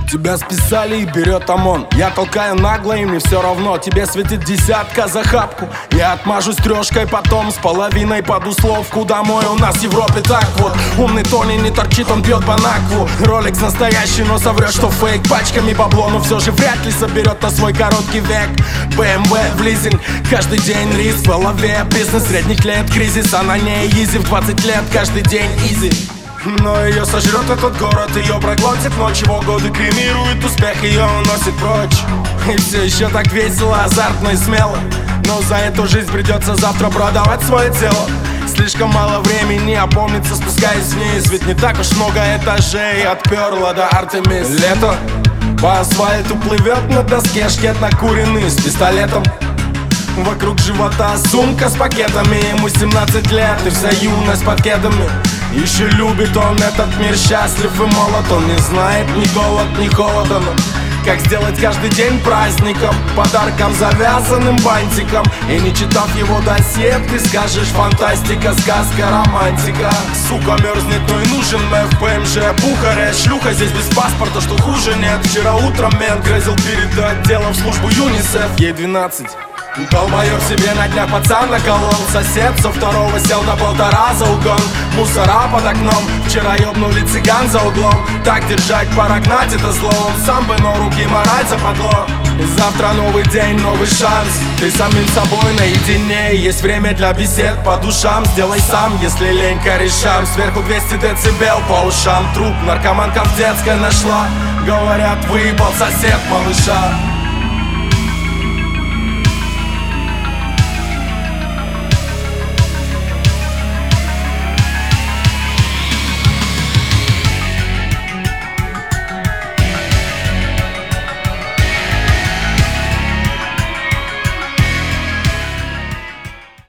Тебя списали и берет ОМОН. Я толкаю нагло, и мне все равно. Тебе светит десятка за хапку. Я отмажусь трешкой потом, с половиной под условку домой. У нас в Европе так вот. Умный Тони не торчит, он бьет по накву. Ролекс настоящий, но соврет, что фейк. Пачками бабло, но все же вряд ли соберет на свой короткий век. BMW в лизинг, каждый день риск. В голове бизнес средних лет, кризис. А на ней изи в 20 лет, каждый день изи. Но ее сожрет этот город, ее проглотит ночь. Его годы кремирует успех, ее уносит прочь. И все еще так весело, азартно и смело. Но за эту жизнь придется завтра продавать свое тело. Слишком мало времени опомниться, спускаясь вниз. Ведь не так уж много этажей отперла до Артемис. Лето, по асфальту плывет на доске шкет накуренный с пистолетом. Вокруг живота сумка с пакетами. Ему 17 лет и вся юность под кедами. Еще любит он этот мир, счастлив и молод. Он не знает ни голод, ни холода. Но как сделать каждый день праздником, подарком, завязанным бантиком. И не читав его досье, ты скажешь: фантастика, сказка, романтика. Сука мерзнет, но и нужен мэв. ПМЖ, Бухаре, шлюха здесь без паспорта, что хуже нет. Вчера утром мент грозил передать дело в службу ЮНИСЕФ. Ей 12. Долбоёб себе на днях пацан наколол. Сосед со второго сел на 1,5 за угон. Мусора под окном, вчера ёбнули цыган за углом. Так держать, пора гнать это зло. Он сам бы, но руки морать западло. И завтра новый день, новый шанс. Ты самим собой наедине. Есть время для бесед по душам. Сделай сам, если лень, корешам. Сверху 200 децибел по ушам. Труп наркоманка в детской нашла. Говорят, выебал сосед малыша.